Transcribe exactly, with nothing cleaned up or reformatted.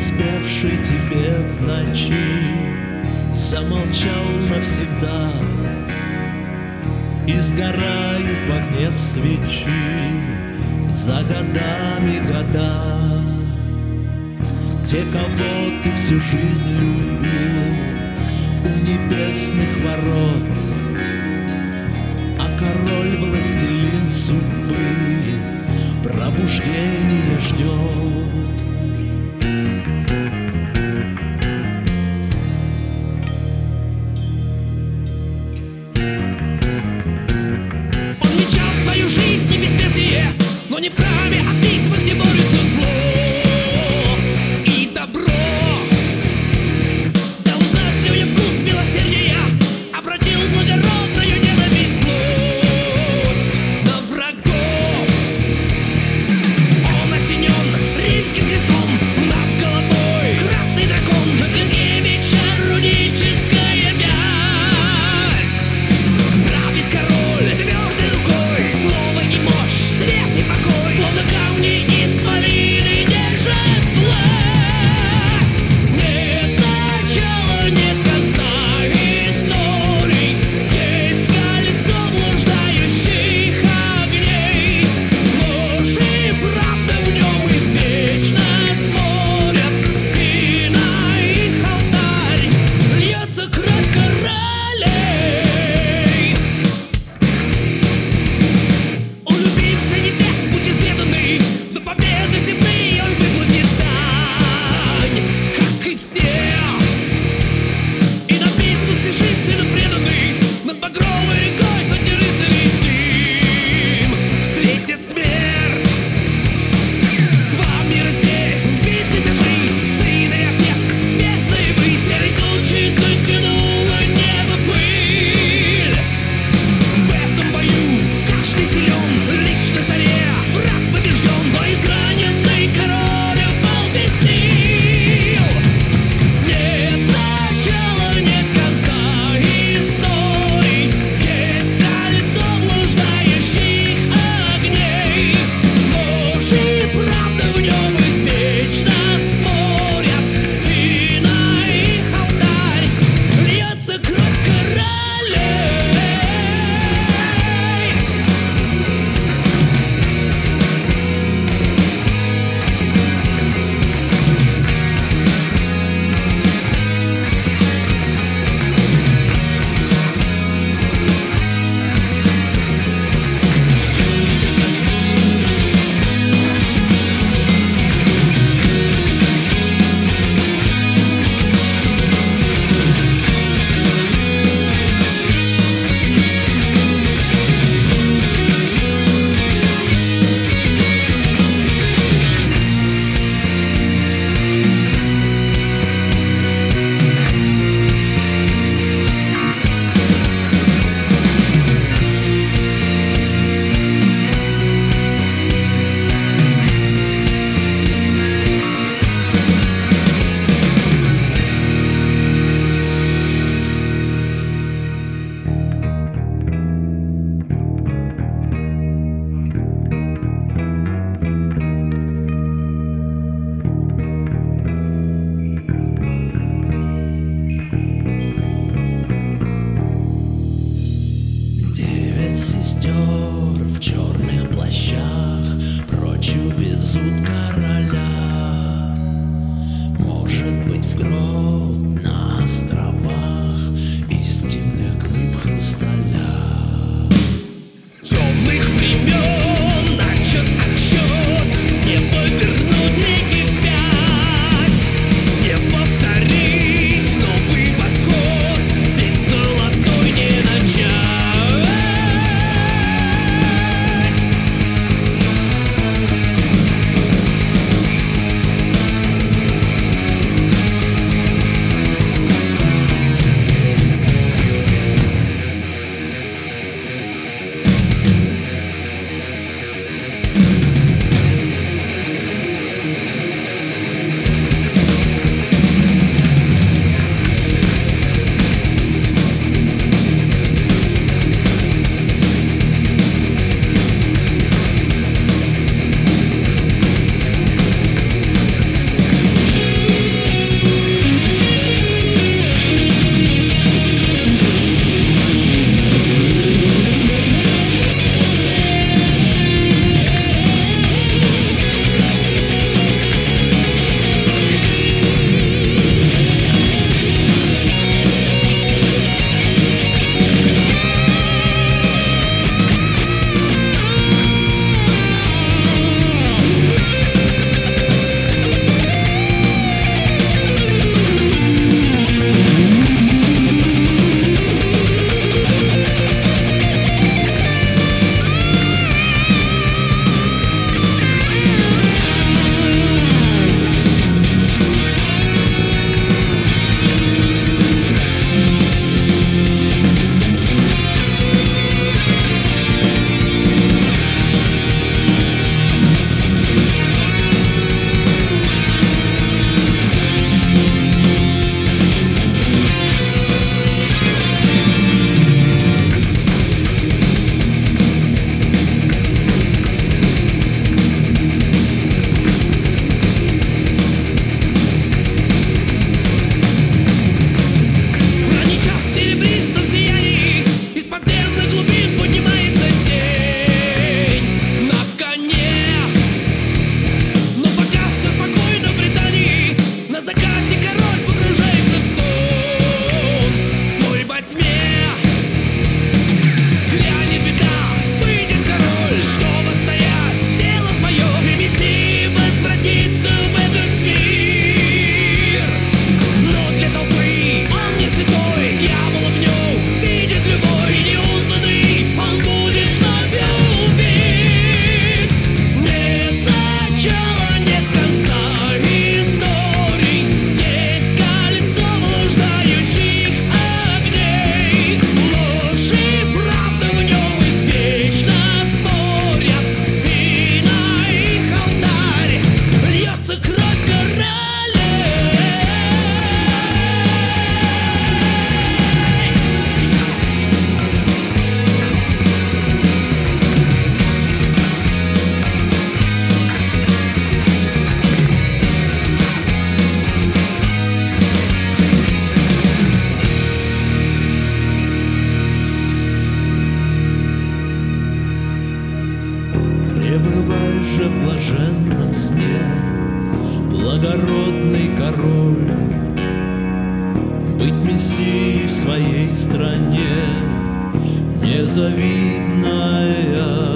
спевший тебе в ночи, замолчал навсегда, и сгорают в огне свечи за годами года. Те, кого ты всю жизнь любил у небесных ворот, а король властелин судьбы пробуждение ждет. Он мечтал свою жизнь и бессмертие, но не в храме, а в битвах, где борются зло и добро. Дал узнать людям вкус милосердия, обратил благородную ненависть, злость на врагов. Он осенен римским крестом, над головой красный дракон, на клинке меча руническая вязь. Правит король твердой рукой, слово и мощь, свет и покой, словно камни исполины держат власть. Нет начала, нет конца историй, есть кольцо блуждающих огней. Ложь и правда в нем извечно спорят, и на их алтарь льется кровь королей. У любимца небес путь изведанный, за победы земные он выплатит дань, как и все. И на битву спешит сын преданный, над багровой рекой сотни рыцарей с ним встретит смерть. Два мира здесь в битве сошлись, сын и отец, местные высь, серой тучей затянуло небо пыль. В этом бою каждый силен, лишь на заре враг побежден, но израненный король упал без сил. Нет начала, нет конца историй, есть кольцо блуждающих огней. Ложь и правда в нем извечно спорят, и на их алтарь льется кровь королей. Девять сестер в черных плащах прочь увезут короля. Может быть, в грот на островах из дивных глыб хрусталя. Темных времен начат отсчет, не повернуть реки вспять, не повторить новый восход, ведь золотой не начать. Пребывай же в блаженном сне, благородный король, быть мессией в своей стране, незавидная